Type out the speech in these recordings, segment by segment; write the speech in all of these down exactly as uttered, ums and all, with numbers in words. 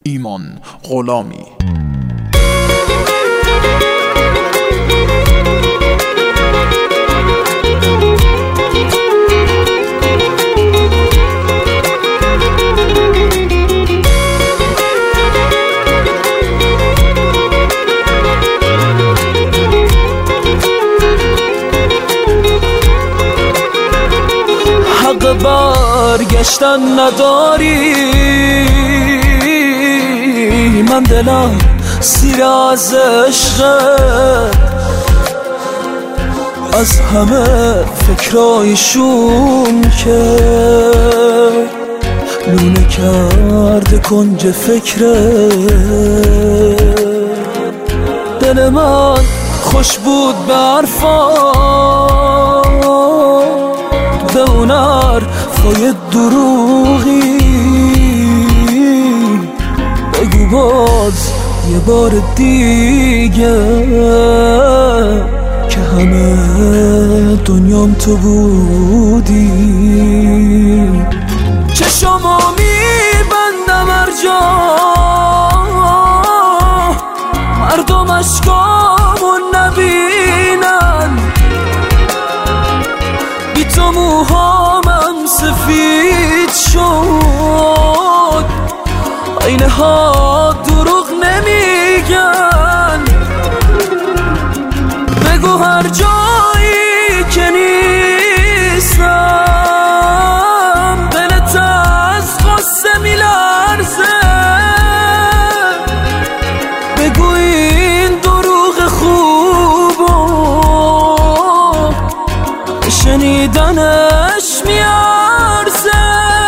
ایمان غلامی. حق برگشتن نداری، من دلم سیر از عشقت، از همه فکرایشون که لونه کرده کنج فکرت. دل من خوش بود به حرفات، به اون حرفای دروغی بگو باز یه بار دیگه که همه دنیام تو بودی. چشمو میبندم هر جا مردم اشکامو نبینن، بی تو موهامم سفید شد، اینه ها دروغ نمیگن. بگو هر جایی که نیستم دلت از غصه میلرزه. بگو این دروغ خوبو شنیدنش میارزه.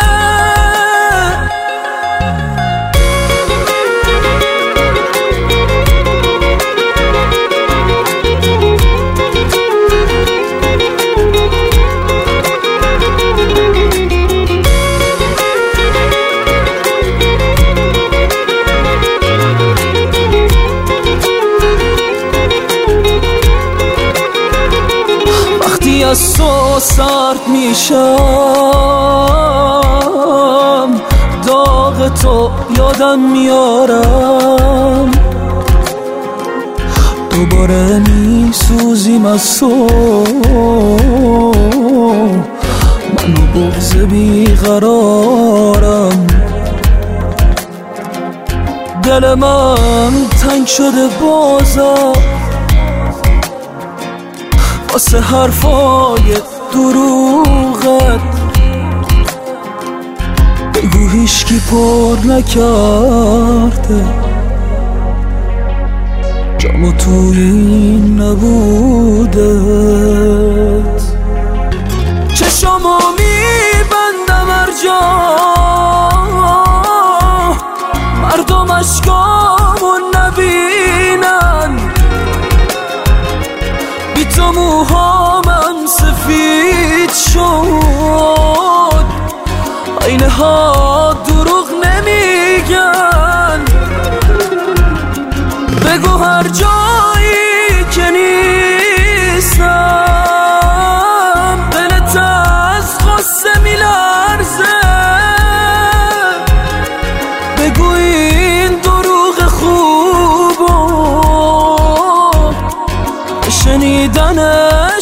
از تو سرد میشم، داغ تو یادم میارم، دوباره میسوزیم از تو، منو بغض بیقرارم. دل من تنگ شده بازم واسه حرفای دروغت. بگو هیچکی پر نکرده جامو تو این نبودت. چشمو میبندم هر جا مردم اشکامو نبینن، بی تو موهامم سفید شد، اینه ها دروغ نمیگن. بگو هر جایی که نیستم دلت از غصه میلرزه. بگو این دروغ خوبو شنیدنه